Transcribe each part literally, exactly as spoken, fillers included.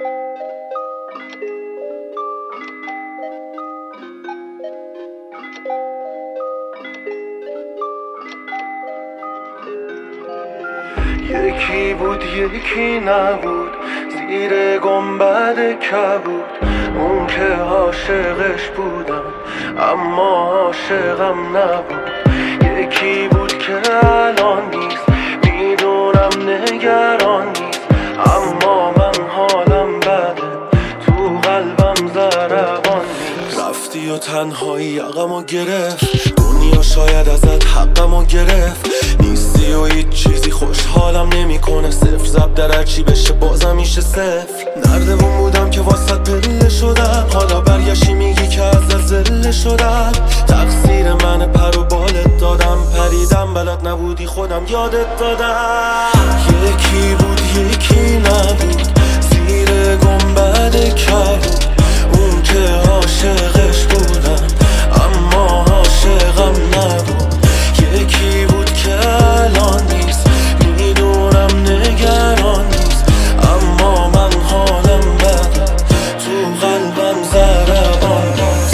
یکی بود یکی نبود، زیر گنبد کبود. اون که عاشقش بودم اما عاشقم نبود. یکی بود که الان نیست، میدونم نگران نیست، اما من حالم بده، تو قلبم ضربان نیست. رفتی و تنهایی یقمو گرفت، دنیا شاید ازت حقمو گرفت. نیستی و هیچ چیزی خوشحالم نمیکنه، صفر زب در هرچی بشه بازم میشه صفر. نردمون بودم که واسط پله شدم، حالا برگشتی میگی که ازت زله شدم. تقصیر من پر و بالت دادم، پریدم بلد نبودی خودم یادت دادم. یکی بود یکی نبود، زیر گنبد کبود. اون که عاشقش بودم اما عاشقم نبود. یکی بود که الان نیست، میدونم نگران نیست، اما من حالم بده، تو قلبم ضربان نیست.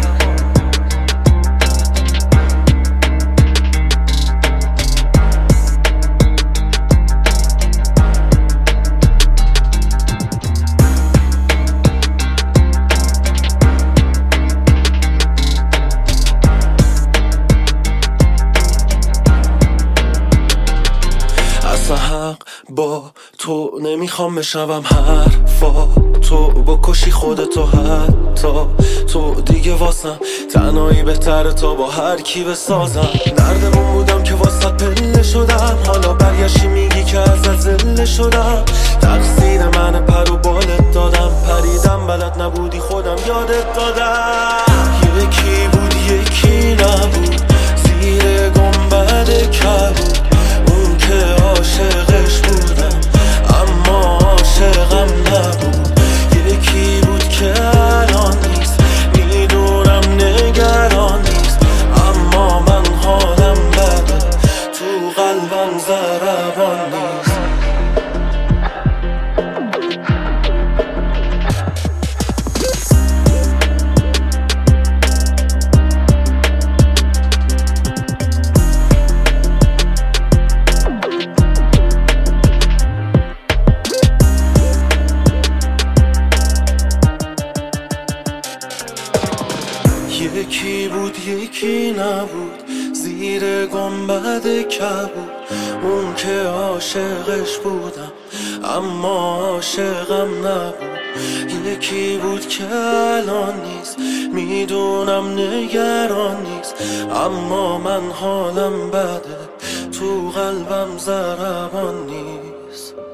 حق با تو نمیخوام بشنوم حرفا تو، بکشی خودتو حتی تو دیگه واسم تنهایی بهتره تا با هر کی بسازم. نردمون بودم که واسه پله شدم، حالا برگشتی میگی که ازت زله شدم. تقصیر من پر و بالت دادم، پریدم بلد نبودی خودم یادت دادم. یکی بود یکی نبود، زیر گنبد کبود. اون که عاشقش بودم اما عاشقم نبود. یکی بود که الان نیست، میدونم نگران نیست، اما من حالم بده، تو قلبم ضربان نیست. یکی بود یکی نبود، زیر گنبد کبود. اون که عاشقش بودم اما عاشقم نبود. یکی بود که الان نیست، میدونم نگران نیست، اما من حالم بده، تو قلبم ضربان نیست.